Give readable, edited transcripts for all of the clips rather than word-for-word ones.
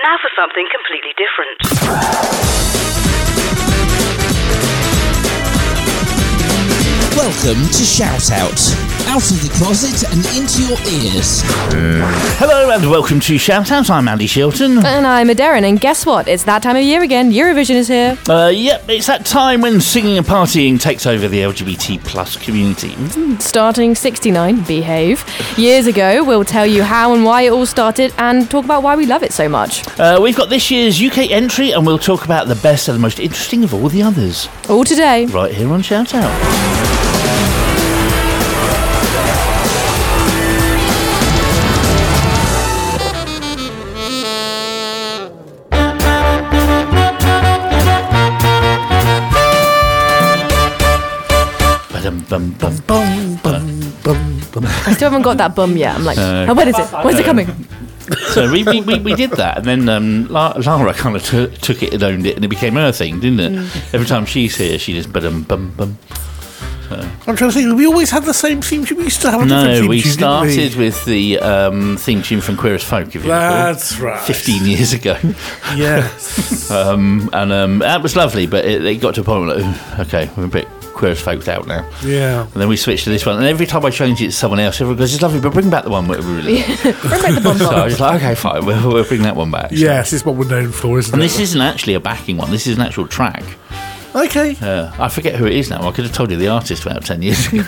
Now for something completely different. Welcome to Shout Out. Out of the closet and into your ears. Hello and welcome to Shout Out. I'm Andy Shilton. And I'm Darren, and guess what? It's that time of year again. Eurovision is here. Yep, it's that time when singing and partying takes over the LGBT plus community. Starting 69, behave. Years ago, we'll tell you how and why it all started and talk about why we love it so much. We've got this year's UK entry and we'll talk about the best and the most interesting of all the others. All today. Right here on Shout Out. I still haven't got that bum yet. I'm like, oh, when is it? When's it coming? So we did that, and then Lara kind of took it and owned it, and it became her thing, didn't it? Every time she's here, she just bum. I'm trying to think. We always had the same theme tune. We used to have a different theme tune. We started with the theme tune from Queer as Folk. If you That's recall, right. 15 years ago. Yes. And that was lovely, but it got to a point where, okay, we're a bit Queer as Folk out now. Yeah. And then we switched to this one, and every time I change it to someone else, everyone goes, "It's lovely, but bring back the one we really." Bring back the bum. So I was like, "Okay, fine, we'll bring that one back." So. Yes, it's what we're known for, isn't And it? this isn't actually a backing one. This is an actual track. Okay. I forget who it is now. I could have told you the artist about 10 years ago.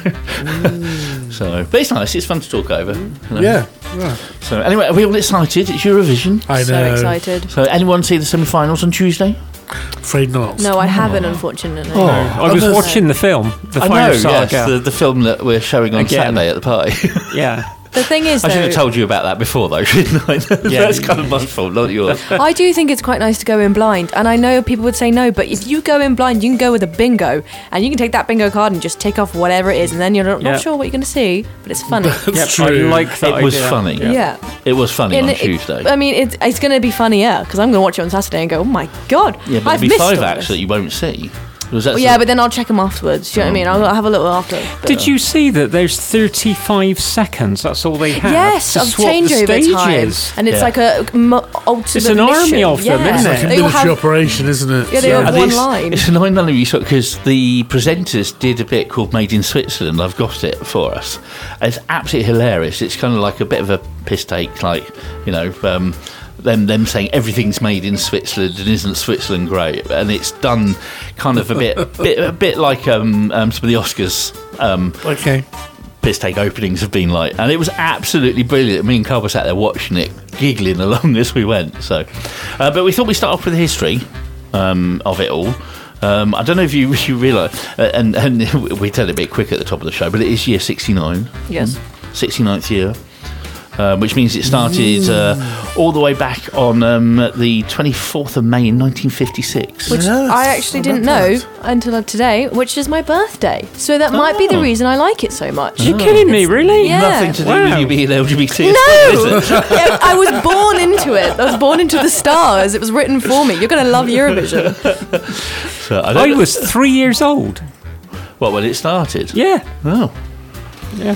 So, but it's nice. It's fun to talk over. You know? Yeah. So anyway, are we all excited? It's Eurovision. I know. So excited. So anyone see the semi-finals on Tuesday? Afraid not. No, I haven't, unfortunately. I was watching the film, The Fire Saga. Yes, the film that we're showing on Again. Saturday at the party. Yeah. The thing is, I should have though, told you about that before, though, shouldn't I? That's kind of my fault, not yours. I do think it's quite nice to go in blind, and I know people would say no, but if you go in blind, you can go with a bingo, and you can take that bingo card and just tick off whatever it is, and then you're not sure what you're going to see, but it's funny. That's I true. like that It was idea. funny. Yeah. It was funny And on Tuesday. I mean, it's going to be funnier, because I'm going to watch it on Saturday and go, oh my God, Yeah, but I've there'll be missed 5 all acts this. that you won't see. Was that Well, yeah, but then I'll check them afterwards. Do you know what I mean? I'll have a little after. But Did you see that there's 35 seconds? That's all they have. Yes, to of swap the changeover time, stages. and it's Yeah. like a ultimate. It's an army mission. of them, Yeah. isn't Like a it? They all military have- operation, isn't it? Yeah, they all have And one it's- line. It's annoying because the presenters did a bit called Made in Switzerland. I've got it for us. It's absolutely hilarious. It's kind of like a bit of a piss take, like, you know, them saying everything's made in Switzerland and isn't Switzerland great, and it's done kind of a bit like some of the Oscars. Okay. Piss take openings have been like, and it was absolutely brilliant. Me and Carl were sat there watching it, giggling along as we went. So, but we thought we'd start off with the history of it all. I don't know if you realise, and we tell it a bit quick at the top of the show, but it is year 69. Yes. 69th year. Which means it started all the way back on the 24th of May in 1956. Which Yes, I actually didn't know until today, which is my birthday. So that might be the reason I like it so much. You're kidding me, really? Yeah. Nothing to do with you being LGBT. No! Is it? Yeah, I was born into it. I was born into the stars. It was written for me. You're going to love Eurovision. So, I I don't know. was 3 years old. What, when it started? Yeah. Oh. Yeah.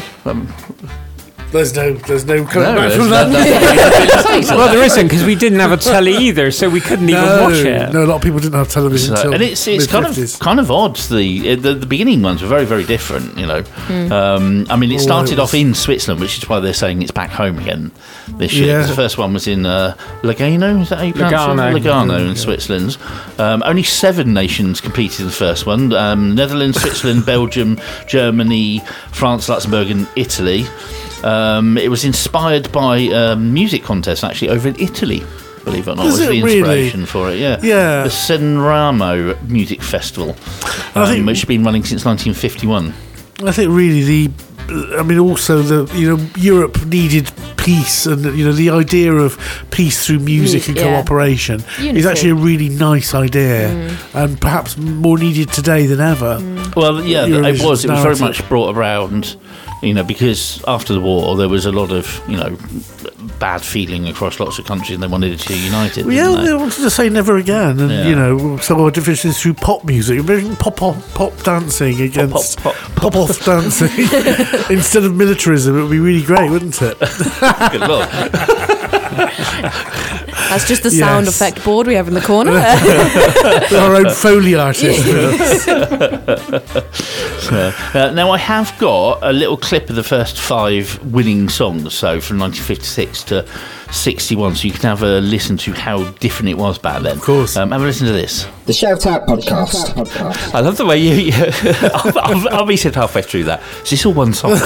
There's no coming No, back there's from that. nothing. Well, there isn't, because we didn't have a telly either, so we couldn't even watch it. No, a lot of people didn't have television So, until and it's mid-50s. kind of odd. The beginning ones were very, very different. You know, I mean, it started off in Switzerland, which is why they're saying it's back home again this year. Yeah. 'Cause the first one was in Lugano. Is that how you pronounce Lugano. it? Lugano in Switzerland. Only 7 nations competed in the first one: Netherlands, Switzerland, Belgium, Germany, France, Luxembourg, and Italy. It was inspired by a music contest actually over in Italy. Believe it or not, Was was the it really? inspiration for it. Yeah, Yeah. The Sanremo Music Festival, I think- which has been running since 1951. I think really also Europe needed peace, and the idea of peace through music and Yeah. cooperation is Unity. actually a really nice idea, and perhaps more needed today than ever. Well, yeah, Eurovision's it was very narrative. much brought around, because after the war there was a lot of bad feeling across lots of countries, and they wanted to unite it. Well, didn't yeah, they? they wanted to say never again, and Yeah. so our difference is through pop music, pop dancing against pop off dancing instead of militarism. It would be really great, wouldn't it? Good Lord. That's just the sound Yes. effect board we have in the corner. Our own Foley artist. Now, I have got a little clip of the first 5 winning songs, so from 1956 to 61, so you can have a listen to how different it was back then. Of course. Have a listen to this. The Shout Out Podcast. I love the way you I'll be said halfway through that. Is this all one song?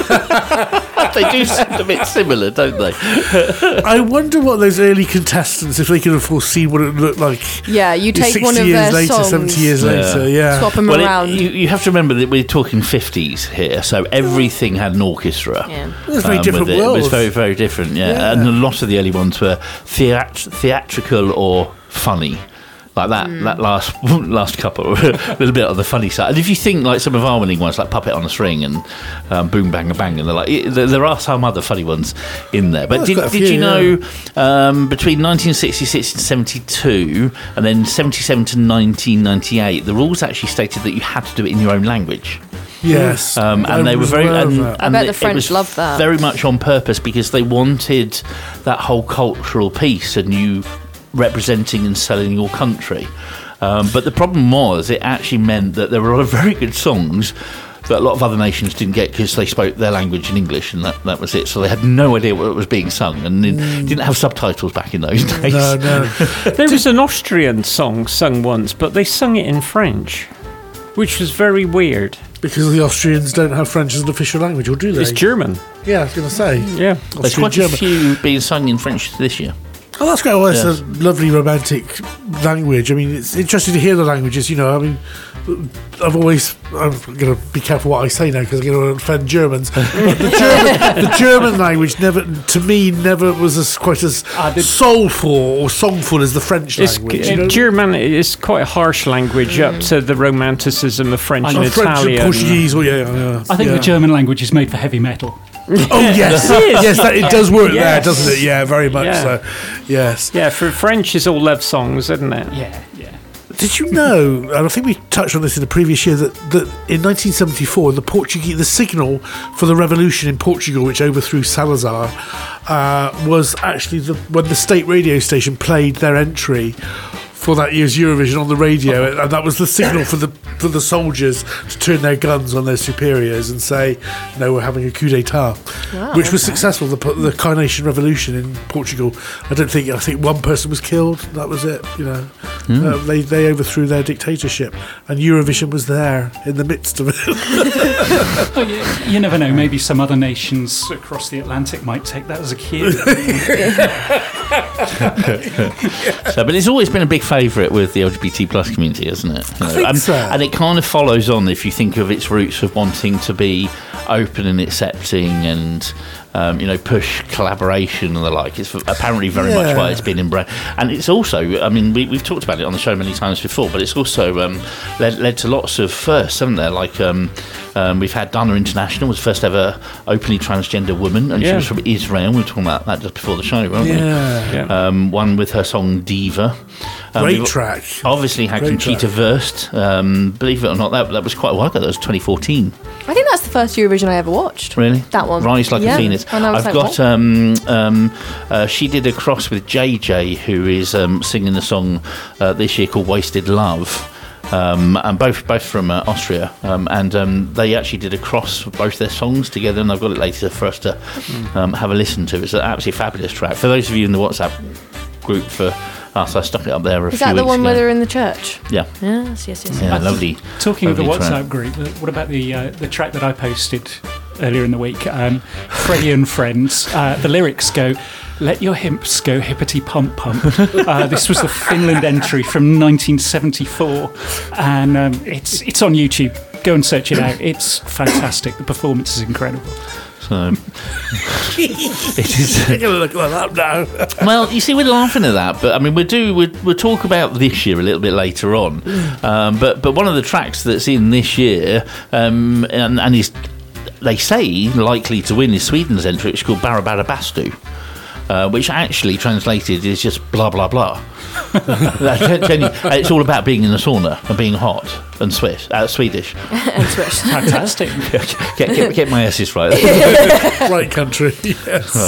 They do sound a bit similar, don't they? I wonder what those early contestants, if they could have foreseen what it looked like. Yeah, you take 60 one of years their later, songs, 70 years later, yeah. swap them Well, around. you have to remember that we're talking 50s here, so everything had an orchestra. Yeah. It was a very different with it. world. It was very, very different, Yeah. And a lot of the early ones were theatrical or funny. Like that last couple, a little bit on the funny side. And if you think like some of our winning ones, like Puppet on a String and Boom Bang a Bang, and they're like, there are some other funny ones in there. But Well, did there's quite a you few, know between 1966 and 72, and then 77 to 1998, the rules actually stated that you had to do it in your own language. Yes. And I they were was very. aware of And, that. and bet the it French was loved that. very much on purpose because they wanted that whole cultural piece and you representing and selling your country. But the problem was, it actually meant that there were a lot of very good songs that a lot of other nations didn't get because they spoke their language in English, and that was it. So they had no idea what was being sung, and didn't have subtitles back in those days. No. There was an Austrian song sung once, but they sung it in French, which was very weird. Because the Austrians don't have French as an official language, or do they? It's German. Yeah, I was going to say. Yeah. There's Austrian, quite a German. few being sung in French this year. Oh, that's great. Well, it's Yes. a lovely romantic language. I mean, it's interesting to hear the languages, you know. I mean, I'm going to be careful what I say now because I'm going to offend Germans. But the German language never was quite as soulful or songful as the French language. You know? German is quite a harsh language up to the romanticism of French and French and Italian. Portuguese. Oh, yeah. I think the German language is made for heavy metal. Oh yes, yes, it does work there, doesn't it? Yeah, very much Yeah. so. Yes. Yeah, for French is all love songs, isn't it? Yeah. Did you know? And I think we touched on this in the previous year that in 1974, the signal for the revolution in Portugal, which overthrew Salazar, was actually when the state radio station played their entry for that year's Eurovision on the radio, and that was the signal for the soldiers to turn their guns on their superiors and say, "No, we're having a coup d'état," which was successful. The Carnation Revolution in Portugal. I think one person was killed. That was it. You know, they overthrew their dictatorship, and Eurovision was there in the midst of it. Well, you never know. Maybe some other nations across the Atlantic might take that as a cue. But it's always been a big favourite with the LGBT plus community, hasn't it? I think so. And it kind of follows on if you think of its roots of wanting to be open and accepting and push collaboration and the like. It's apparently very much why it's been embraced. And it's also, I mean, we've talked about it on the show many times before, but it's also led to lots of firsts, haven't there? Like we've had Dana International, was the first ever openly transgender woman, and she was from Israel. We were talking about that just before the show, weren't we? One with her song Diva. Great track. Obviously had Great Conchita track. Wurst. Believe it or not, that was quite a while ago. That was 2014. I think that's the first Eurovision I ever watched. Really? That one. Rise Like Yeah. a Phoenix. And I was I've like, got. She did a cross with JJ, who is singing the song this year called "Wasted Love." And both from Austria, and they actually did a cross of both their songs together, and I've got it later for us to have a listen to. It's an absolutely fabulous track. For those of you in the WhatsApp group for us, I stuck it up there a Is few that the weeks one ago. where they're in the church? Yeah. Yes. Yeah, lovely. Talking of the lovely WhatsApp track. group, what about the track that I posted earlier in the week? Freddie and Friends. The lyrics go, "Let your hips go hippity pump pump." This was the Finland entry from 1974, and it's on YouTube. Go and search it out. It's fantastic. The performance is incredible. So it is. You're gonna look like that now. Well, you see, we're laughing at that, but I mean, we'll talk about this year a little bit later on. But one of the tracks that's in this year, and is, they say, likely to win is Sweden's entry, which is called Barabara Bastu. Which actually translated is just blah blah blah. It's all about being in the sauna and being hot and Swedish. And Swish. Fantastic. Get my S's right. Right country. Yes. So,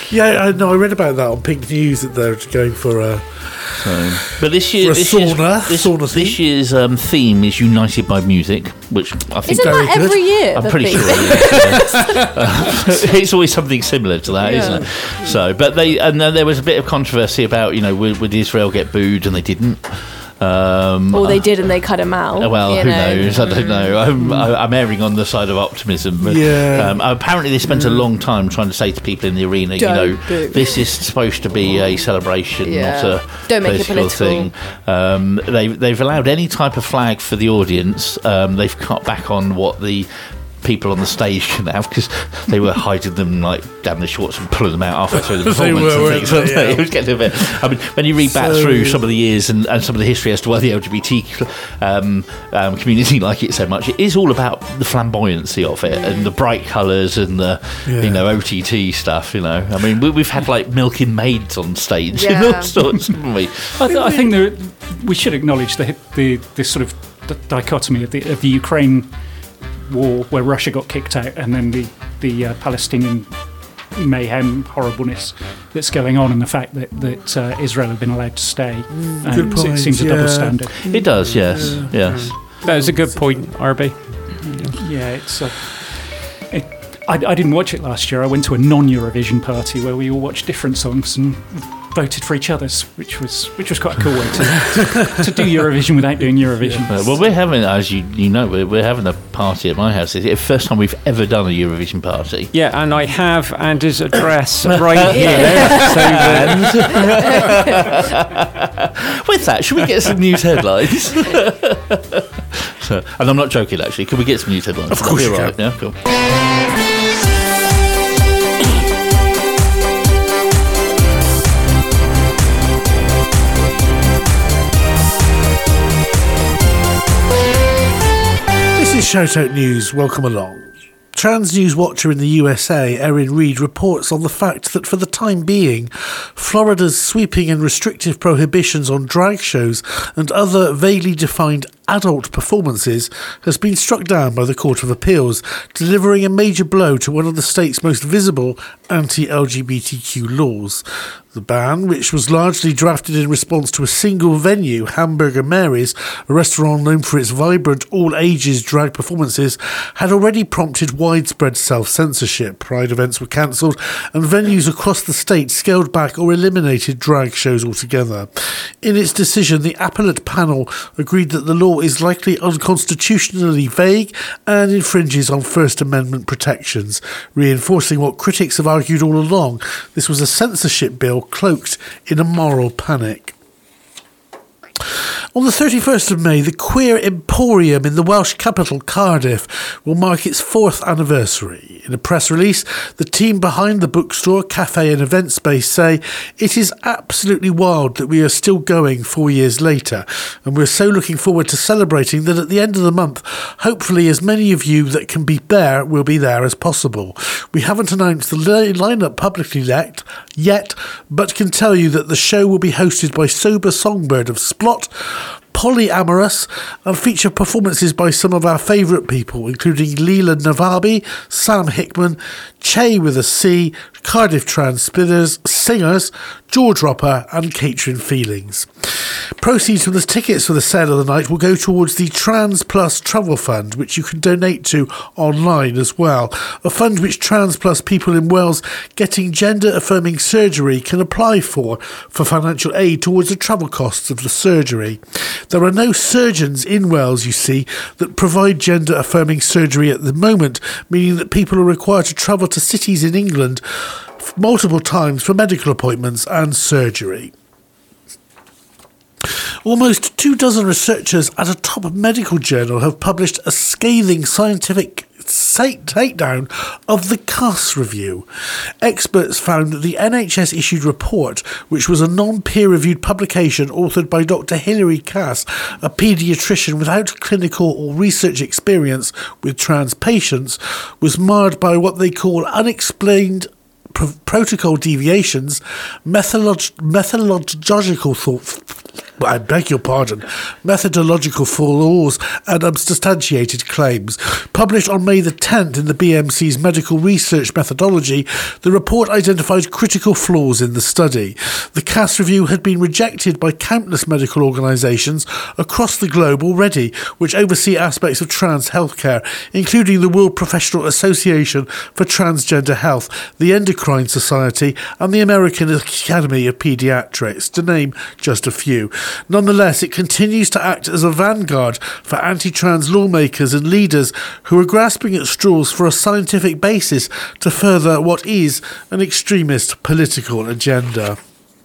Yeah, I read about that on Pink News that they're going for a. But this For year, a sauna this year's theme is United by Music, which I think Isn't that every year? I'm the pretty thing? sure it is. It's always something similar to that, Yeah. not it? So, but then there was a bit of controversy about, would Israel get booed, and they didn't. Or they did and they cut him out. Well, you who know. knows? I don't know. I'm erring on the side of optimism. But, Yeah. apparently, they spent a long time trying to say to people in the arena, Don't boo. this is supposed to be a celebration, Yeah. not a Don't make it political thing. They've allowed any type of flag for the audience. They've cut back on what the people on the stage can have, because they were hiding them like down the shorts and pulling them out halfway through the They performance. were, and things, weren't they? weren't they? Yeah. It was getting a bit. I mean, when you read back through some of the years and some of the history as to why the LGBT community like it so much, it is all about the flamboyancy of it and the bright colours and the OTT stuff. I mean, we've had like milking maids on stage and all Yeah. sorts, haven't we? I think we should acknowledge this sort of dichotomy of the Ukraine war, where Russia got kicked out, and then the Palestinian mayhem, horribleness that's going on, and the fact that Israel have been allowed to stay. Good It point, seems a double yeah. standard. It does, yes. That is a good point, RB. Yeah, it's. I didn't watch it last year. I went to a non-Eurovision party where we all watched different songs and voted for each other's, which was quite a cool way to do Eurovision without doing Eurovision. Well, we're having, as you know, we're having a party at my house. It's the first time we've ever done a Eurovision party. Yeah, and I have Andy's address right here. With that, should we get some news headlines? And I'm not joking, actually. Can we get some news headlines? Of course you can. Yeah, cool. This is Shout Out News. Welcome along. Trans News Watcher in the USA, Erin Reed, reports on the fact that for the time being, Florida's sweeping and restrictive prohibitions on drag shows and other vaguely defined adult performances has been struck down by the Court of Appeals, delivering a major blow to one of the state's most visible anti-LGBTQ laws. The ban, which was largely drafted in response to a single venue, Hamburger Mary's, a restaurant known for its vibrant all-ages drag performances, had already prompted widespread self-censorship. Pride events were cancelled and venues across the state scaled back or eliminated drag shows altogether. In its decision, the appellate panel agreed that the law is likely unconstitutionally vague and infringes on First Amendment protections, reinforcing what critics have argued all along. This was a censorship bill cloaked in a moral panic. On the 31st of May, the Queer Emporium in the Welsh capital, Cardiff, will mark its 4th anniversary. In a press release, the team behind the bookstore, cafe and event space say, "It is absolutely wild that we are still going 4 years later, and we're so looking forward to celebrating that at the end of the month, hopefully as many of you that can be there will be there as possible. We haven't announced the lineup publicly yet, but can tell you that the show will be hosted by Sober Songbird of Splot, Polyamorous, and feature performances by some of our favourite people, including Leela Navabi, Sam Hickman, Che with a C, Cardiff Trans Singers, George Roper, and Catherine Feelings. Proceeds from the tickets for the sale of the night will go towards the Trans Plus Travel Fund, which you can donate to online as well. A fund which Trans Plus people in Wales getting gender-affirming surgery can apply for financial aid towards the travel costs of the surgery. There are no surgeons in Wales, you see, that provide gender-affirming surgery at the moment, meaning that people are required to travel to cities in England multiple times for medical appointments and surgery. Almost 24 researchers at a top medical journal have published a scathing scientific takedown of the Cass review. Experts found that the NHS-issued report, which was a non-peer-reviewed publication authored by Dr. Hilary Cass, a paediatrician without clinical or research experience with trans patients, was marred by what they call unexplained protocol deviations, methodological I beg your pardon, methodological flaws and unsubstantiated claims. Published on May the 10th in the BMC's medical research methodology, the report identified critical flaws in the study. The CAS review had been rejected by countless medical organisations across the globe already, which oversee aspects of trans healthcare, including the World Professional Association for Transgender Health, the Endocrine Society, and the American Academy of Pediatrics, to name just a few. Nonetheless, it continues to act as a vanguard for anti-trans lawmakers and leaders who are grasping at straws for a scientific basis to further what is an extremist political agenda.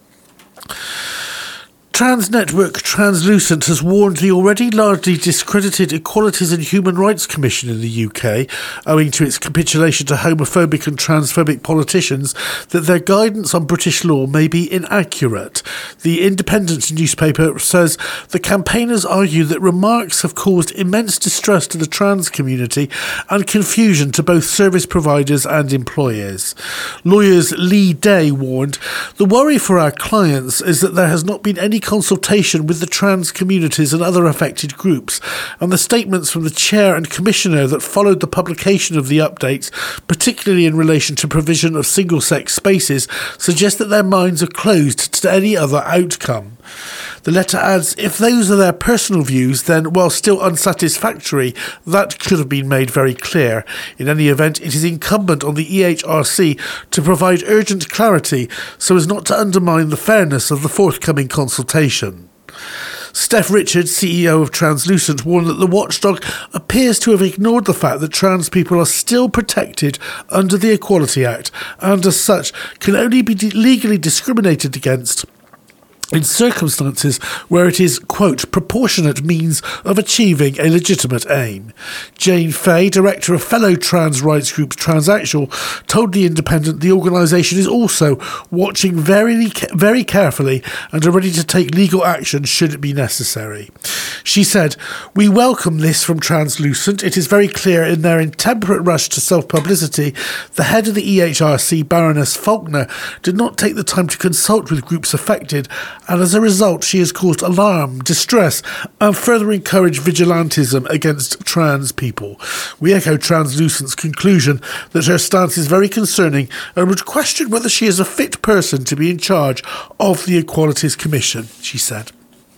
Trans network Translucent has warned the already largely discredited Equalities and Human Rights Commission in the UK, owing to its capitulation to homophobic and transphobic politicians, that their guidance on British law may be inaccurate. The Independent newspaper says the campaigners argue that remarks have caused immense distress to the trans community and confusion to both service providers and employers. Lawyers Lee Day warned, "The worry for our clients is that there has not been any consultation with the trans communities and other affected groups, and the statements from the chair and commissioner that followed the publication of the updates, particularly in relation to provision of single-sex spaces, suggest that their minds are closed to any other outcome." The letter adds, if those are their personal views, then, while still unsatisfactory, that could have been made very clear. In any event, it is incumbent on the EHRC to provide urgent clarity so as not to undermine the fairness of the forthcoming consultation. Steph Richards, CEO of Translucent, warned that the watchdog appears to have ignored the fact that trans people are still protected under the Equality Act and, as such, can only be legally discriminated against in circumstances where it is, quote, proportionate means of achieving a legitimate aim. Jane Fay, director of fellow trans rights group Transactional, told The Independent the organisation is also watching very carefully and are ready to take legal action should it be necessary. She said, "We welcome this from Translucent. It is very clear in their intemperate rush to self-publicity, the head of the EHRC, Baroness Faulkner, did not take the time to consult with groups affected, and as a result she has caused alarm, distress and further encouraged vigilantism against trans people. We echo Translucent's conclusion that her stance is very concerning and would question whether she is a fit person to be in charge of the Equalities Commission," she said.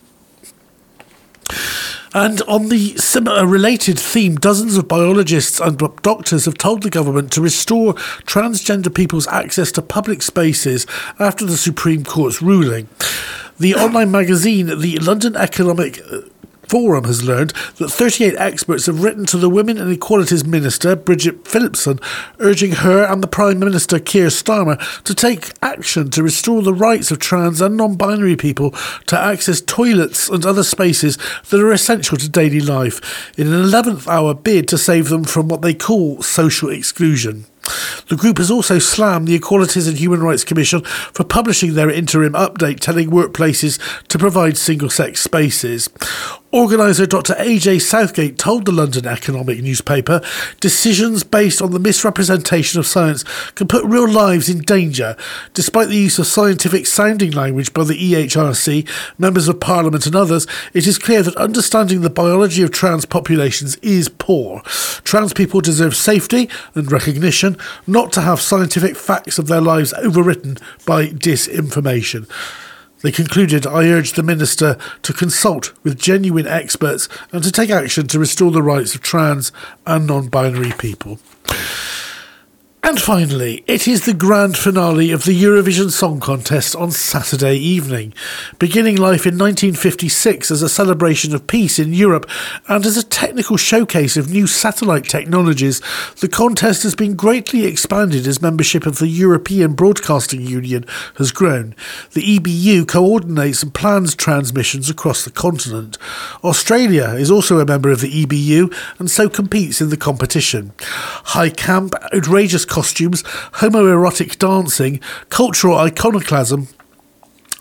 And on the similar related theme, dozens of biologists and doctors have told the government to restore transgender people's access to public spaces after the Supreme Court's ruling. The online magazine, the London Economic Forum, has learned that 38 experts have written to the Women and Equalities Minister, Bridget Phillipson, urging her and the Prime Minister, Keir Starmer, to take action to restore the rights of trans and non-binary people to access toilets and other spaces that are essential to daily life, in an 11th hour bid to save them from what they call social exclusion. The group has also slammed the Equalities and Human Rights Commission for publishing their interim update telling workplaces to provide single-sex spaces. Organiser Dr AJ Southgate told the London Economic newspaper, "Decisions based on the misrepresentation of science can put real lives in danger. Despite the use of scientific sounding language by the EHRC, members of Parliament and others, it is clear that understanding the biology of trans populations is poor. Trans people deserve safety and recognition, not to have scientific facts of their lives overwritten by disinformation." They concluded, "I urge the Minister to consult with genuine experts and to take action to restore the rights of trans and non-binary people." And finally, it is the grand finale of the Eurovision Song Contest on Saturday evening. Beginning life in 1956 as a celebration of peace in Europe and as a technical showcase of new satellite technologies, the contest has been greatly expanded as membership of the European Broadcasting Union has grown. The EBU coordinates and plans transmissions across the continent. Australia is also a member of the EBU and so competes in the competition. High camp, outrageous costumes, homoerotic dancing, cultural iconoclasm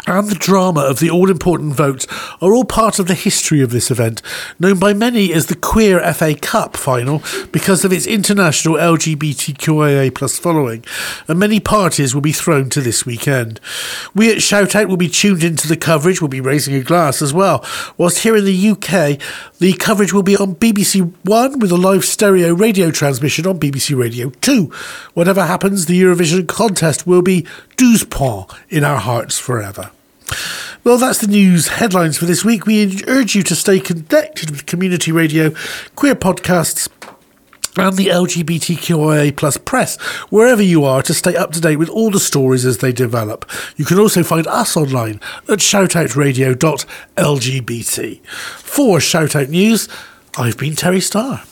and the drama of the all-important votes are all part of the history of this event, known by many as the Queer FA Cup final because of its international LGBTQIA+ following, and many parties will be thrown to this weekend. We at Shout Out will be tuned into the coverage, we'll be raising a glass as well, whilst here in the UK, the coverage will be on BBC One with a live stereo radio transmission on BBC Radio 2. Whatever happens, the Eurovision contest will be 12 points in our hearts forever. Well, that's the news headlines for this week. We urge you to stay connected with community radio, queer podcasts, and the LGBTQIA+ press, wherever you are, to stay up to date with all the stories as they develop. You can also find us online at shoutoutradio.lgbt. For Shoutout News, I've been Terry Starr.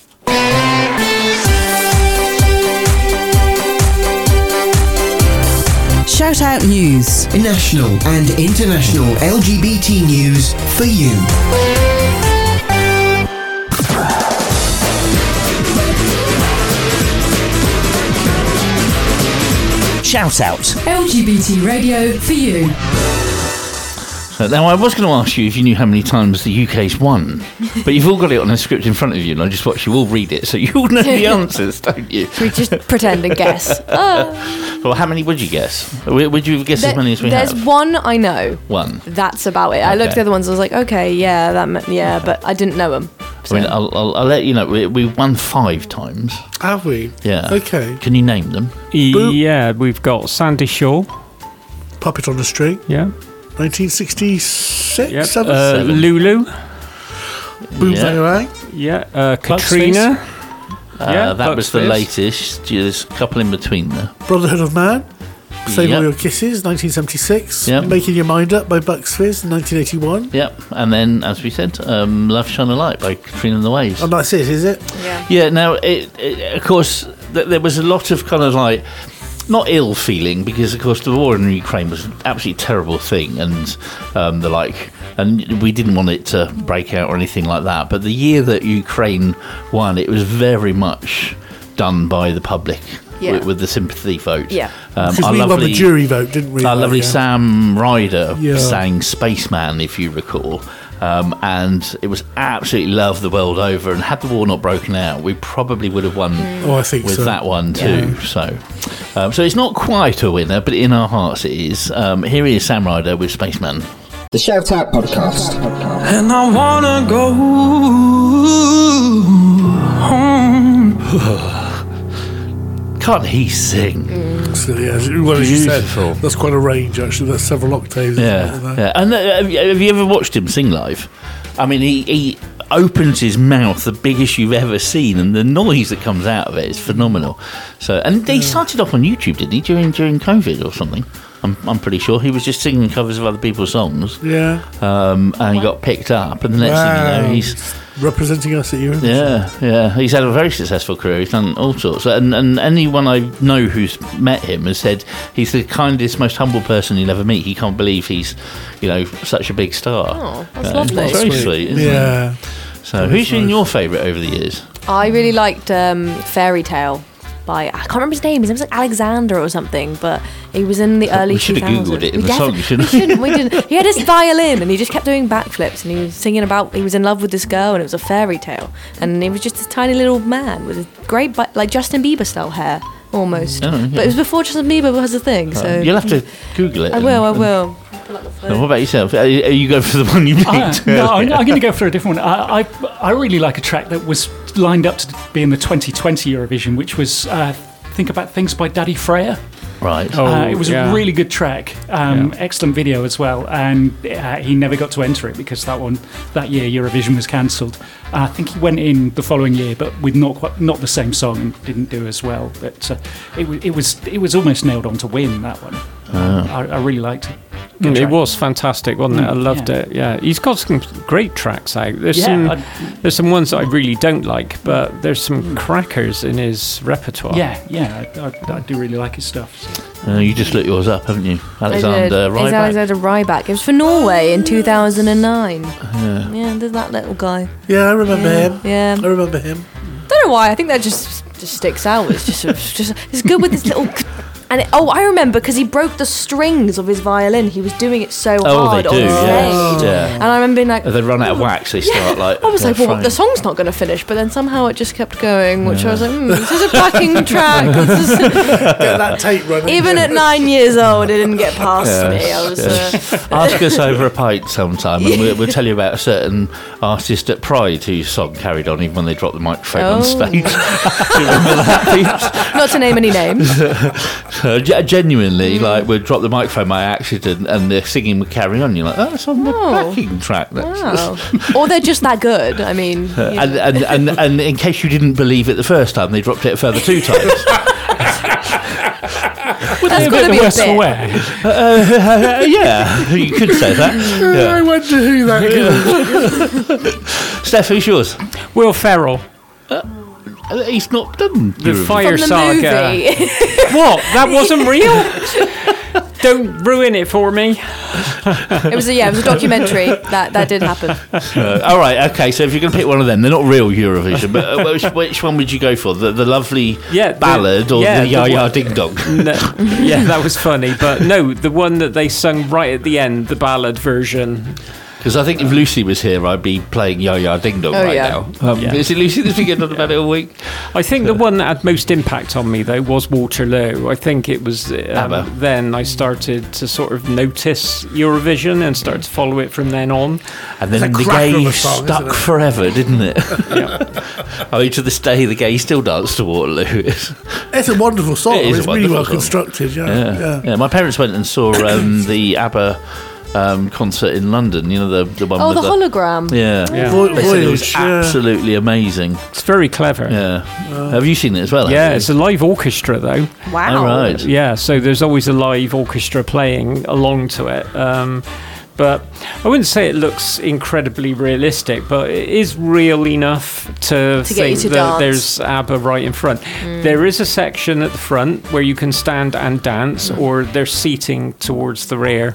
Shout Out News. National and international LGBT news for you. Shout Out. LGBT radio for you. Now, I was going to ask you if you knew how many times the UK's won, but you've all got it on a script in front of you, and I just watched you all read it, so you all know the answers, don't you? We just pretend and guess. Well, how many would you guess? Would you guess as many as we have? There's one I know. One. That's about it. I looked at the other ones, I was like, okay, yeah, but I didn't know them. So. I mean, I'll let you know, we've won 5 times. Have we? Yeah. Okay. Can you name them? Yeah, we've got Sandy Shaw. Puppet on the String. Yeah. 1966? Yep. 7? Lulu. Boom Bang Bang. Yeah. Katrina. That was the latest. There's a couple in between there. Brotherhood of Man. Save Yep. All Your Kisses, 1976. Yep. Making Your Mind Up by Bucks Fizz, 1981. Yep. And then, as we said, Love Shine a Light by Katrina and the Waves. And that's it, is it? Yeah. Yeah, now, of course, there was a lot of kind of like, not ill feeling, because of course the war in Ukraine was an absolutely terrible thing, and and we didn't want it to break out or anything like that. But the year that Ukraine won, it was very much done by the public. Yeah. With the sympathy vote. Yeah. Because we won the jury vote, didn't we? Our lovely Sam Ryder Yeah. sang Spaceman, if you recall. And it was absolutely loved the world over. And had the war not broken out, we probably would have won I think with so. that one too. So it's not quite a winner, but in our hearts it is. Here is Sam Ryder with Spaceman. The Shout Out Podcast. And I wanna go home. Can't he sing? So, yeah, well, as you said, Beautiful. that's quite a range, actually. That's several octaves. Yeah, isn't it? yeah. And have you ever watched him sing live? I mean, he opens his mouth the biggest you've ever seen, and the noise that comes out of it is phenomenal. So, and he started off on YouTube, didn't he, during COVID or something? I'm pretty sure he was just singing covers of other people's songs. Yeah. And he got picked up, and the next thing you know, he's representing us at Eurovision. yeah. He's had a very successful career. He's done all sorts, and anyone I know who's met him has said he's the kindest, most humble person you'll ever meet. He can't believe he's, such a big star. Oh, that's lovely. It's very sweet, isn't Yeah. it? So, who's been your favourite over the years? I really liked Fairy Tale by, I can't remember his name. His name was like Alexander or something, but he was in the early 2000s. We should have Googled it in We the song, shouldn't we? We didn't. He had his violin and he just kept doing backflips, and he was singing about he was in love with this girl, and it was a fairy tale, and he was just this tiny little man with a great, like Justin Bieber style hair almost. Oh, yeah. But it was before Justin Bieber was a thing. So You'll have to Google it. I will. What about yourself? Are you going for the one you picked? No, I'm going to go for a different one. I really like a track that was lined up to be in the 2020 Eurovision, which was Think About Things by Daddy Freya. Right. It was a really good track, excellent video as well, and he never got to enter it because that year Eurovision was cancelled. I think he went in the following year, but with not the same song, and didn't do as well. But it was almost nailed on to win that one. I really liked it. It was fantastic, wasn't it? I loved it. Yeah, he's got some great tracks out. There's some ones that I really don't like, but there's some crackers in his repertoire. Yeah, I do really like his stuff. So. You just looked yours up, haven't you? Alexander Rybak. It's Alexander Rybak. It was for Norway in 2009. Yeah, there's that little guy. Yeah, I remember him. Yeah, I remember him. Don't know why. I think that just sticks out. It's just it's good with this little And I remember because he broke the strings of his violin. He was doing it so hard they on do, stage. yeah. And I remember being like, If they run out of wax, they start like. I was like, well, frying. the song's not going to finish, but then somehow it just kept going, which I was like, this is a backing track. This is Get that tape running. even at 9 years old, it didn't get past me. I was. Ask us over a pint sometime, and we'll tell you about a certain artist at Pride whose song carried on even when they dropped the microphone on stage. Do you remember that, Pete? Not to name any names. Genuinely, like we'd drop the microphone by accident, and the singing would carry on. You're like, oh, it's on the backing track. Wow. Or they're just that good. I mean, and in case you didn't believe it the first time, they dropped it a further 2 times. that's got to be a worse for bit. wear. Yeah, you could say that. I Yeah. wonder who that is. Steph, who's yours? Will Ferrell, He's not done the Eurovision. Fire From the Saga. movie. What? That wasn't real? Don't ruin it for me. It was a documentary that did happen. All right, okay. So if you're going to pick one of them, they're not real Eurovision, but which one would you go for? The lovely ballad or the Ya Ya Ding Dong? No, yeah, that was funny, but no, the one that they sung right at the end, the ballad version. Because I think if Lucy was here, I'd be playing Ya Ya Ding Dong now. Yeah. Is it Lucy that's been getting on about it all week? I think the one that had most impact on me, though, was Waterloo. I think it was then I started to sort of notice Eurovision and start to follow it from then on. And then the gay stuck forever, didn't it? I mean, to this day, the gay still dance to Waterloo. It's a wonderful song. It is It's a really wonderful well song. constructed. Yeah. My parents went and saw the ABBA concert in London. You know, the one Oh, with the hologram. Yeah. They said it was absolutely amazing. It's very clever. Yeah. Have you seen it as well? Yeah, it's a live orchestra, though. Wow. Oh, right. Yeah, so there's always a live orchestra playing along to it. But I wouldn't say it looks incredibly realistic, but it is real enough to get you think to that dance. there's ABBA right in front. There is a section at the front where you can stand and dance, or there's seating towards the rear.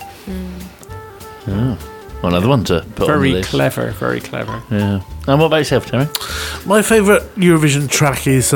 Oh. Well, another one to put on the Very list. clever, very clever. Yeah. And what about yourself, Terry? My favourite Eurovision track is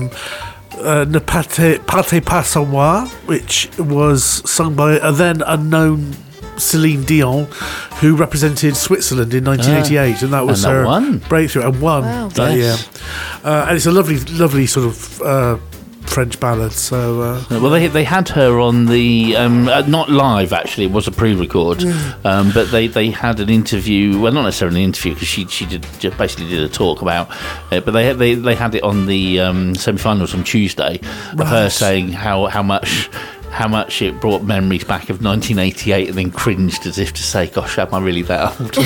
Ne Partez Pas Sans Moi, which was sung by a then unknown Celine Dion, who represented Switzerland in 1988, and that was And that her won. breakthrough and won Wow. that year. And it's a lovely sort of French ballad. So Well, they had her on the not live actually. It was a pre-record, but they had an interview. Well, not necessarily an interview because she basically did a talk about it. But they had it on the semi-finals on Tuesday of her saying how much it brought memories back of 1988, and then cringed as if to say, "Gosh, am I really that old?"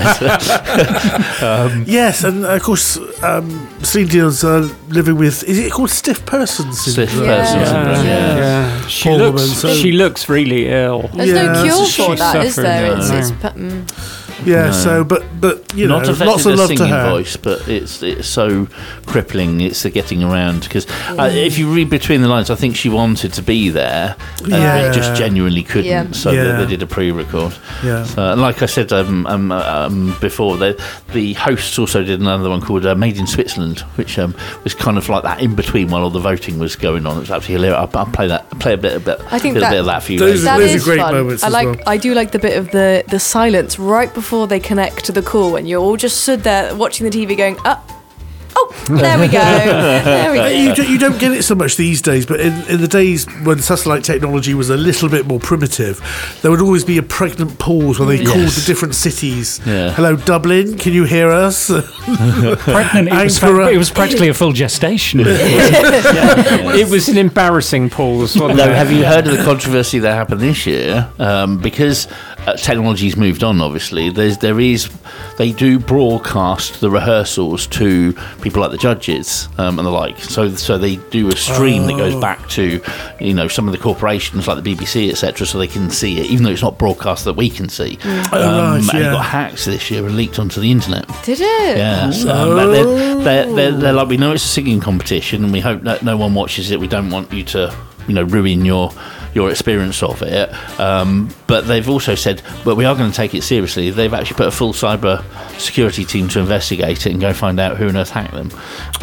yes, and of course Celine Dion's living with, is it called stiff person syndrome? Stiff person syndrome. Yeah. Poor woman, so- She looks really ill. There's no cure She for that, is suffered, there? no. Yeah, No. so but you know, Not affected lots of her love to singing her. voice, but it's so crippling. It's the getting around because if you read between the lines, I think she wanted to be there, Yeah. but just genuinely couldn't. Yeah. So Yeah. they did a pre-record. Yeah. And like I said before, the hosts also did another one called Made in Switzerland, which was kind of like that in between while all the voting was going on. It was absolutely hilarious. I'll play a bit of I think bit that- of that for you. Those- later. That are is great fun. moments as well. I do like the bit of the silence right before they connect to the call, and you're all just stood there watching the TV, going, "Oh, there we go, there we go." You don't get it so much these days, but in the days when satellite technology was a little bit more primitive, there would always be a pregnant pause where they called the different cities. Yeah. Hello, Dublin, can you hear us? Pregnant, it was practically a full gestation. It was an embarrassing pause, wasn't No, it? have you heard of the controversy that happened this year? Because technology's moved on. Obviously, they do broadcast the rehearsals to people like the judges and the like. So they do a stream that goes back to some of the corporations like the BBC, etc. So they can see it, even though it's not broadcast that we can see. Right, And it yeah. got hacked this year and leaked onto the internet. Did it? Yes, but they're like, we know it's a singing competition, and we hope that no one watches it. We don't want you to, ruin your your experience of it. But they've also said, but we are going to take it seriously. They've actually put a full cyber security team to investigate it and go find out who on earth hacked them.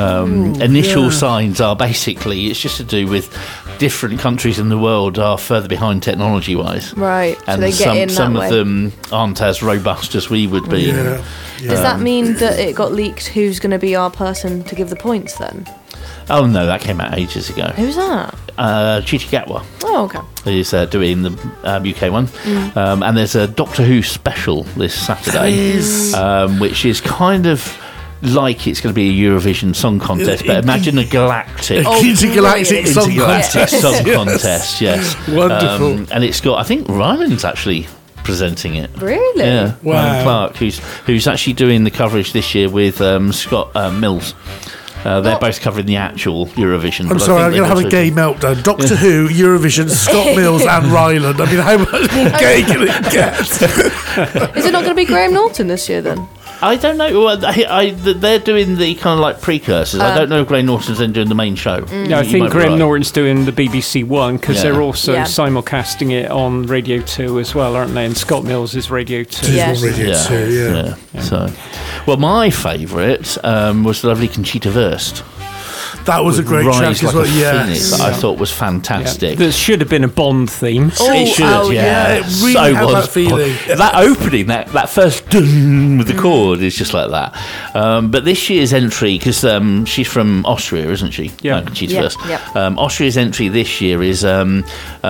Initial signs are basically it's just to do with different countries in the world are further behind technology-wise. Right. And so they get in some that of way. them aren't as robust as we would be. Yeah. Does that mean that it got leaked? Who's going to be our person to give the points then? Oh no, that came out ages ago. Who's that? Chiti Gatwa Oh, okay. is doing the UK one, and there's a Doctor Who special this Saturday, which is kind of like it's going to be a Eurovision Song Contest, but imagine a galactic. Intergalactic song contest. Song contest, yes. Wonderful. And it's got, I think Ryman's actually presenting it. Really? Yeah. Wow. Ryman Clark, who's actually doing the coverage this year with Scott Mills. They're both covering the actual Eurovision. I'm sorry, I'm going to have a gay meltdown. Doctor Who, Eurovision, Scott Mills and Ryland. I mean, how much more gay can it get? Is it not going to be Graham Norton this year then? I don't know. Well, they're doing the kind of like precursors. I don't know if Graham Norton's then doing the main show. No, I think Graham Norton's doing the BBC One because they're also Yeah. simulcasting it on Radio 2 as well, aren't they? And Scott Mills is Radio 2. Yes. Radio 2, yeah. So, well, my favourite was the lovely Conchita Wurst. That was a great Rise track as Like well. a Phoenix, Yes. that I thought was fantastic. There should have been a Bond theme. It should, yeah, it really had that feeling. That opening, that first dun with the chord is just like that. But this year's entry, because she's from Austria, isn't she? Yeah. She's Yeah, first. yeah. Austria's entry this year is a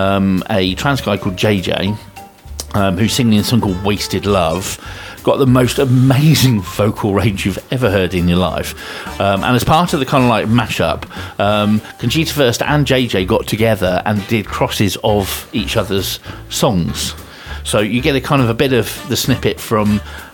trans guy called JJ, who's singing a song called Wasted Love. Got the most amazing vocal range you've ever heard in your life. And as part of the kind of like mashup, Conchita Wurst and JJ got together and did crosses of each other's songs. So you get a kind of a bit of the snippet from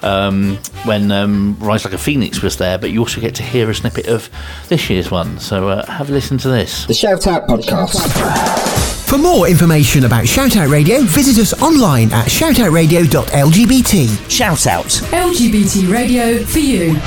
when Rise Like a Phoenix was there, but you also get to hear a snippet of this year's one. So have a listen to this. The Shout Out Podcast. For more information about Shout Out Radio, visit us online at shoutoutradio.lgbt. Shout out. LGBT radio for you.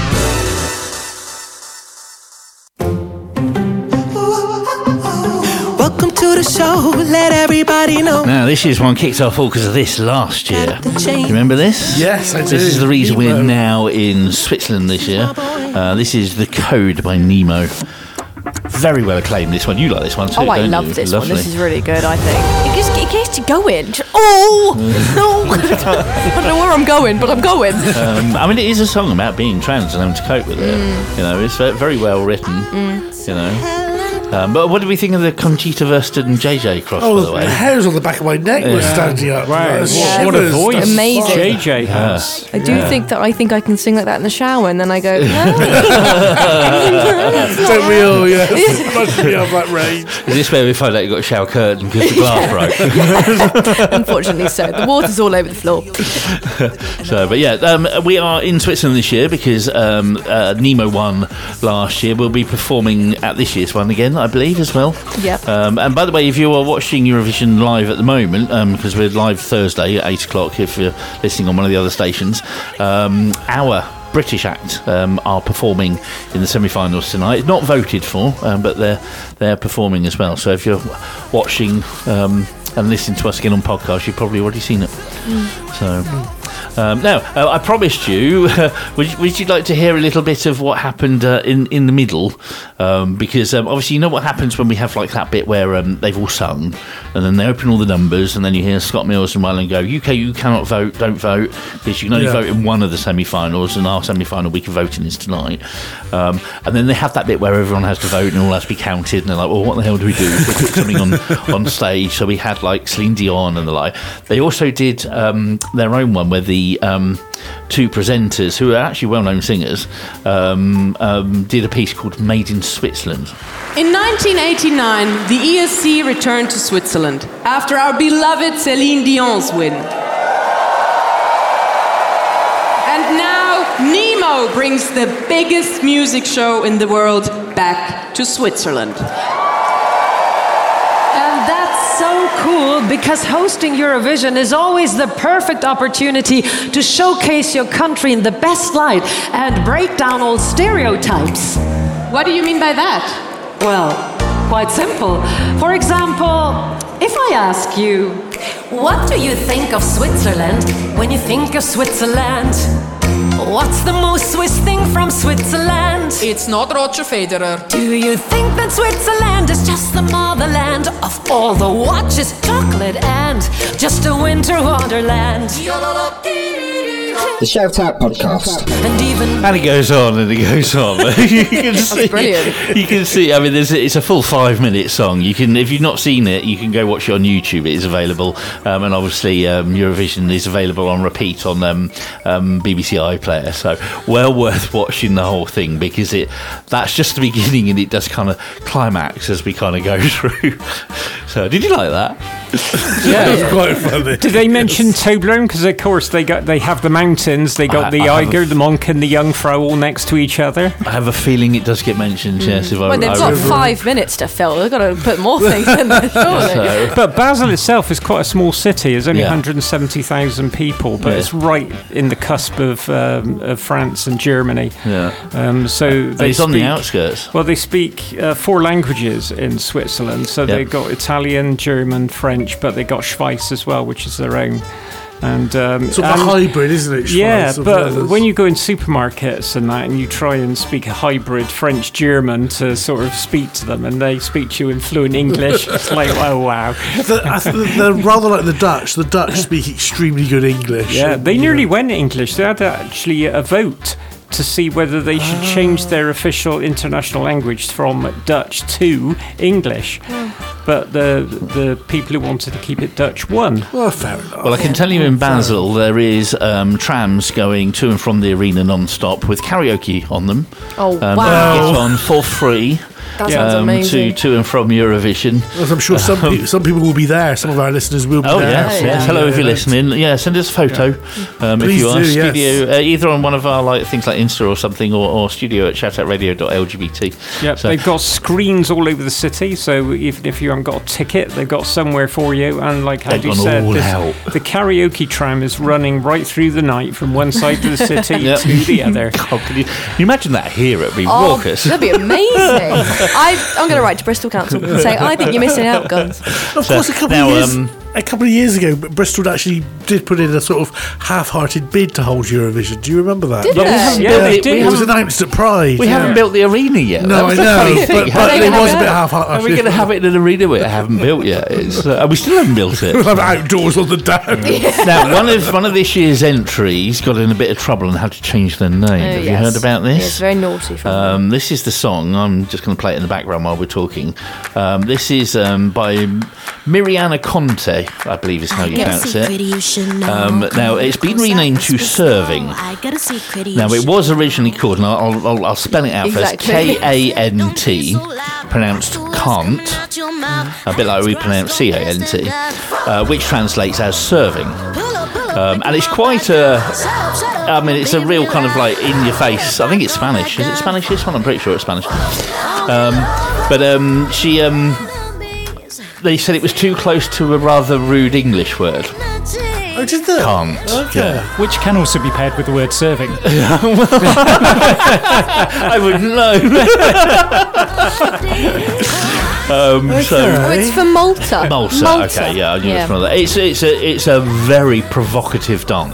Welcome to the show, let everybody know. Now, this year's one kicked off all because of this last year. Do you remember this? Yes, I do. This is the reason we're Nemo. now in Switzerland this year. This is The Code by Nemo. Very well acclaimed, this one. You like this one too, Oh, I don't love you? this Lovely. one. This is really good, I think. It gets you going. Oh! No! I don't know where I'm going, but I'm going. I mean, it is a song about being trans and having to cope with it. You know, it's very well written. You know. But what do we think of the Conchita Wurst and JJ cross, by the Oh, way? the hairs on the back of my neck were standing up. Wow, That's what a shivers. voice That's Amazing. fine. JJ has. I do think that I can sing like that in the shower, and then I go, no. Don't we all, yeah. Must be of that range. Is this where we find out you got a shower curtain because the glass broke? Unfortunately so. The water's all over the floor. So, but yeah, we are in Switzerland this year because Nemo won last year. We'll be performing at this year's one again, I believe, as well. Yep. And by the way, if you are watching Eurovision live at the moment, because we're live Thursday at 8 o'clock, if you're listening on one of the other stations, our British act are performing in the semi-finals tonight. Not voted for, but they're performing as well. So if you're watching and listening to us again on podcast, you've probably already seen it. So. Now, I promised you, would you like to hear a little bit of what happened in the middle? Because obviously you know what happens when we have like that bit where they've all sung and then they open all the numbers and then you hear Scott Mills and Ryland go, UK, you cannot vote, don't vote, because you can only vote in one of the semi-finals, and our semi-final week of voting is tonight. And then they have that bit where everyone has to vote and all has to be counted, and they're like, well, what the hell do we do? So they put something on stage. So we had like Celine Dion and the like. They also did their own one where the two presenters, who are actually well-known singers, did a piece called Made in Switzerland. In 1989, the ESC returned to Switzerland after our beloved Celine Dion's win. And now Nemo brings the biggest music show in the world back to Switzerland. And that's so cool because hosting Eurovision is always the perfect opportunity to showcase your country in the best light and break down all stereotypes. What do you mean by that? Well, quite simple. For example, If I ask you, what do you think of Switzerland when you think of Switzerland? What's the most Swiss thing from Switzerland? It's not Roger Federer. Do you think that Switzerland is just the motherland of all the watches, chocolate, and just a winter wonderland? The Shout Out Podcast. And it goes on and it goes on. You can see, brilliant. You can see. I mean, it's a full 5-minute song. You can, if you've not seen it, you can go watch it on YouTube. It is available, and obviously Eurovision is available on repeat on BBC iPlayer. So well worth watching the whole thing, because that's just the beginning, and it does kind of climax as we kind of go through. So did you like that? Yeah, it was quite funny. Did they mention Toblerone? Because of course they have the mountains. They got the Eiger, the Monk, and the Jungfrau all next to each other. I have a feeling it does get mentioned. Yes, if Well, they've got 5 minutes to fill. They've got to put more things in there, surely. But Basel itself is quite a small city. It's only Yeah. 170,000 people, but it's right in the cusp of France and Germany. Yeah. So And it's on the outskirts. Well, they speak 4 languages in Switzerland. So they've got Italian, German, French, but they got Schweiz as well, which is their own. And sort of a hybrid, isn't it? Yeah, Schweiz of but others. when you go in supermarkets and that, and you try and speak a hybrid French-German to sort of speak to them, and they speak to you in fluent English, it's like, oh wow. They're rather like the Dutch. The Dutch speak extremely good English. Yeah, they nearly went English. They had actually a vote to see whether they should change their official international language from Dutch to English. But the people who wanted to keep it Dutch won. Well, fair enough. Well, I can tell you in Basel there is trams going to and from the arena non-stop with karaoke on them. Oh, Get wow. on for free. That sounds amazing. To and from Eurovision. As I'm sure some people will be there. Some of our listeners will be Oh there. yes. Hello if you're listening. Yeah, send us a photo if Please you are. do, yes. Studio either on one of our things like Insta or something, or studio at shoutoutradio.lgbt. Yeah, they've got screens all over the city, so even if you haven't got a ticket, they've got somewhere for you. And like They've Andy gone said, all out. the karaoke tram is running right through the night from one side of the city Yep. to the other. God, can you imagine that here at raucous? That'd be amazing. I'm going to write to Bristol Council and say, I think you're missing out, guns. Of course, a couple of years ago, Bristol actually did put in a sort of half-hearted bid to hold Eurovision. Do you remember that? Did But we they? haven't Yeah, built they it. did. We It was haven't, announced at Pride. we haven't built the arena yet. No, That I was the funny know, thing. but it was a bit Are half-hearted. we going to have it in an arena we haven't built yet? It's, we still haven't built it. We'll have outdoors on the dam. Now, one of this year's entries got in a bit of trouble and had to change their name. Have you heard about this? It's very naughty from them. This is the song. I'm just going to play it in the background while we're talking. This is by Miriana Conte, I believe is how you pronounce it. Now, it's been renamed to Serving. Now, it was originally called, and I'll spell it out first, Kant, pronounced can't, a bit like we pronounce Cant, which translates as serving. And it's quite it's a real kind of like in your face. I think it's Spanish. Is it Spanish, this one? I'm pretty sure it's Spanish. She they said it was too close to a rather rude English word. Oh, did they? Can't. Okay. Which can also be paired with the word serving. I wouldn't know. Oh, it's for Malta. Malta. Okay, yeah, I knew it was one of that. It's a very provocative dance.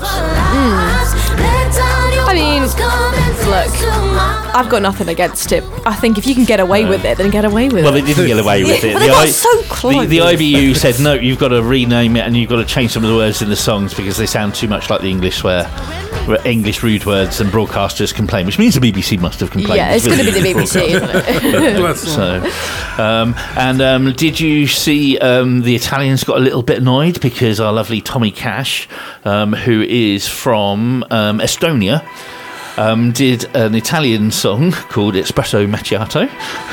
I mean, look, I've got nothing against it. I think if you can get away with it, then get away with Well, it. they didn't get away with it. But they got so close. The IBU said no. You've got to rename it, and you've got to change some of the words in the songs because they sound too much like the English English rude words, and broadcasters complain, which means the BBC must have complained. Yeah, it's going to be the BBC, isn't it? Did you see the Italians got a little bit annoyed because our lovely Tommy Cash, who is from Estonia, did an Italian song called Espresso Macchiato.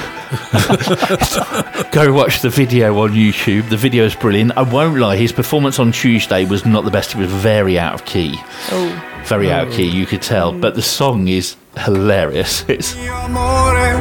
Go watch the video on YouTube. The video is brilliant. I won't lie, his performance on Tuesday was not the best. He was very out of key. Very out of key, you could tell. But the song is hilarious. It's Mi amore,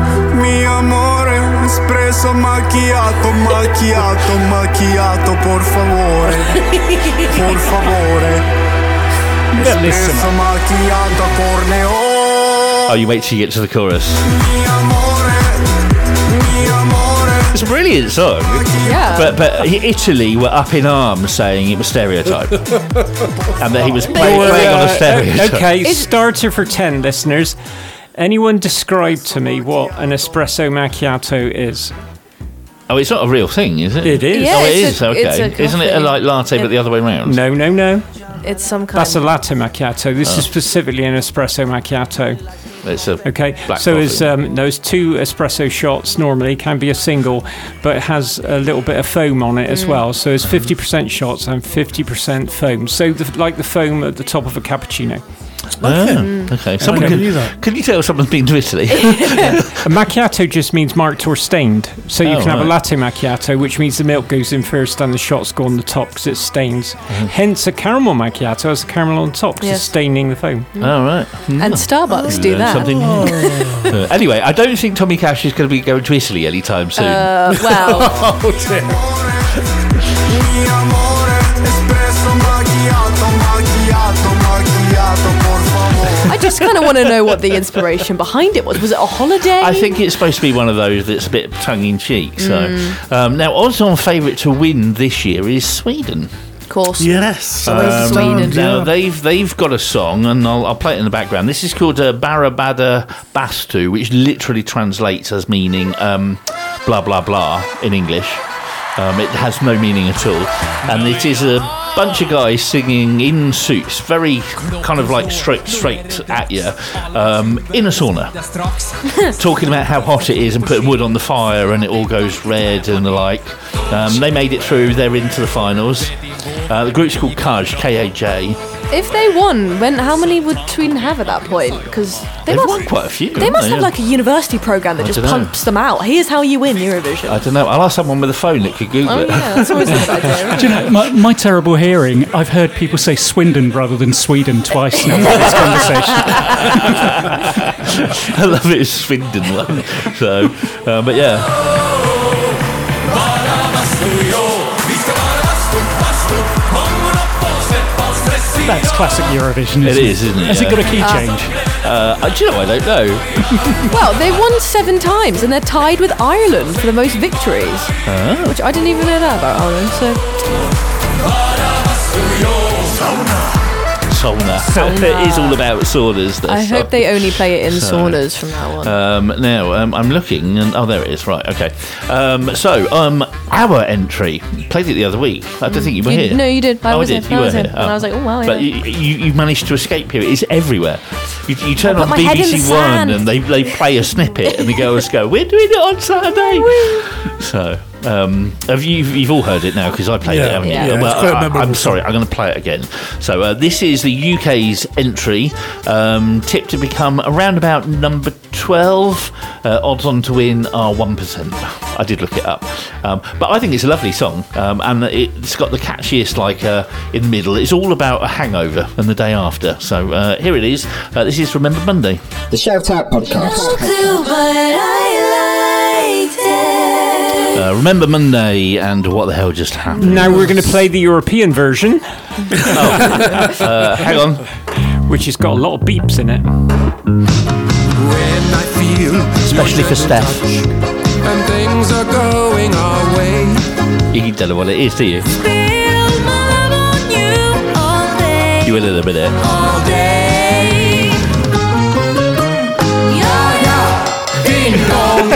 espresso macchiato, macchiato, macchiato, por favore, por favore. Espresso macchiato, corneo. Oh, you wait till you get to the chorus. Mi amore, It's a brilliant song. Yeah. But Italy were up in arms saying it was stereotype. And that he was playing on a stereotype. Okay, starter for 10 listeners. Anyone describe to me what an espresso macchiato is? Oh, it's not a real thing, is it? It is. Yeah, Oh, it it's is. a- Okay. it's a Isn't it a coffee. like latte, but the other way around? No. It's some kind That's a latte macchiato. This is specifically an espresso macchiato. It's a Okay, black so coffee. there's 2 espresso shots normally, can be a single, but it has a little bit of foam on it as well. So it's 50% shots and 50% foam. So like the foam at the top of a cappuccino. Okay. Someone can you tell someone's been to Italy? A macchiato just means marked or stained. So you Oh, can have a right. latte macchiato, which means the milk goes in first and the shots go on the top because it stains. Hence, a caramel macchiato has the caramel on top because it's Yes. staining the foam. Oh, right. And Starbucks do Learn that. something new. Anyway, I don't think Tommy Cash is going to be going to Italy anytime soon. Well, Oh, dear. Mi amore, espresso macchiato, macchiato, macchiato, por favore. I just kind of want to know what the inspiration behind it was. Was it a holiday? I think it's supposed to be one of those that's a bit tongue-in-cheek. So, now, odds-on favourite to win this year is Sweden. Of course. Yes. Sweden. Now they've got a song, and I'll play it in the background. This is called Barabada Bastu, which literally translates as meaning blah blah blah in English. It has no meaning at all, and it is a bunch of guys singing in suits, very kind of like straight at you, in a sauna, talking about how hot it is and putting wood on the fire, and it all goes red and the like. They made it through. They're into the finals. The group's called Kaj, K-A-J. If they won, how many would Sweden have at that point? Because They've won quite a few. They haven't must have Yeah. like a university program that I just dunno. pumps them out. Here's how you win Eurovision. I don't know. I'll ask someone with a phone that could Google Oh it. yeah, that's always a good idea. Do you know, my terrible hearing, I've heard people say Swindon rather than Sweden twice now in this conversation. I love it as Swindon one. So, but yeah. That's classic Eurovision, It isn't is, isn't it? Has it Yeah. got a key change? Do you know? I don't know. Well, they won 7 times and they're tied with Ireland for the most victories. Which I didn't even know that about Ireland. So Sauna. It is all about saunas. I hope they only play it in saunas from now on. Now, I'm looking, and there it is. Right, okay. Our entry played it the other week. I don't think you were here. No, you did. I was did. here. You I were was here. here. And I was like, oh wow. But Yeah. you managed to escape here. It's everywhere. You turn I on put my head in the BBC One sand. and they play a snippet, and the girls go, "We're doing it on Saturday." So, you've all heard it now because I played it, haven't you? Yeah, it's Well, quite a memorable I'm sorry, I'm going to play it again. So, this is the UK's entry, tipped to become around about number 12. Odds on to win are 1%. I did look it up, but I think it's a lovely song, and it's got the catchiest in the middle. It's all about a hangover and the day after. So here it is. This is Remember Monday. The Shout Out Podcast. Remember Monday and what the hell just happened? Now we're going to play the European version. Hang on. Which has got a lot of beeps in it. When I feel Especially for Steph. and things are going our way. You don't know what it is, do you? You a little bit there. All day. Ding dong.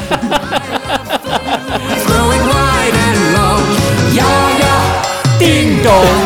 Throwing wide and long. Yeah, yeah. Ding dong.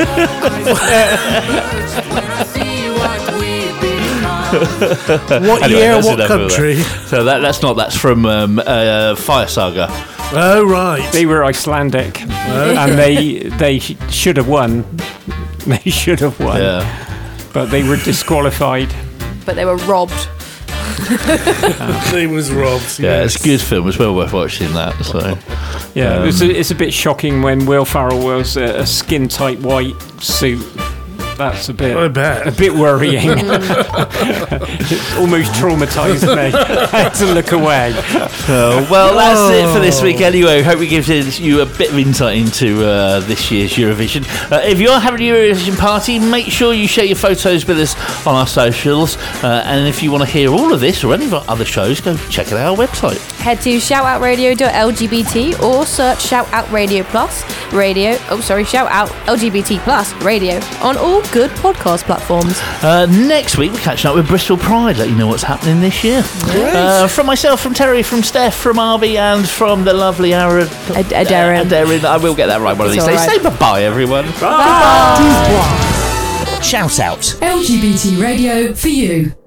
What Anyway, year, that's what enough of country? that. So that's from Fire Saga. Oh, right. They were Icelandic, and they should have won. They should have won, but they were disqualified. But they were robbed. They was robbed. Yeah, yes. it's a good film. It's well worth watching that. So Yeah, it's a bit shocking when Will Ferrell wears a skin-tight white suit That's a bit worrying. It's almost traumatised me. I had to look away. Well, that's it for this week anyway. Hope it gives you a bit of insight into this year's Eurovision. If you're having a Eurovision party, make sure you share your photos with us on our socials. And if you want to hear all of this or any of our other shows, go check out our website. Head to shoutoutradio.lgbt or search Shout Out Radio Plus Radio. Shout Out LGBT Plus Radio on all good podcast platforms. Next week we're catching up with Bristol Pride, let you know what's happening this year. From myself, from Terry, from Steph, from Arby, and from the lovely Darren. I will get that right one of these days. Say bye-bye, everyone. Bye. Shout Out. LGBT radio for you.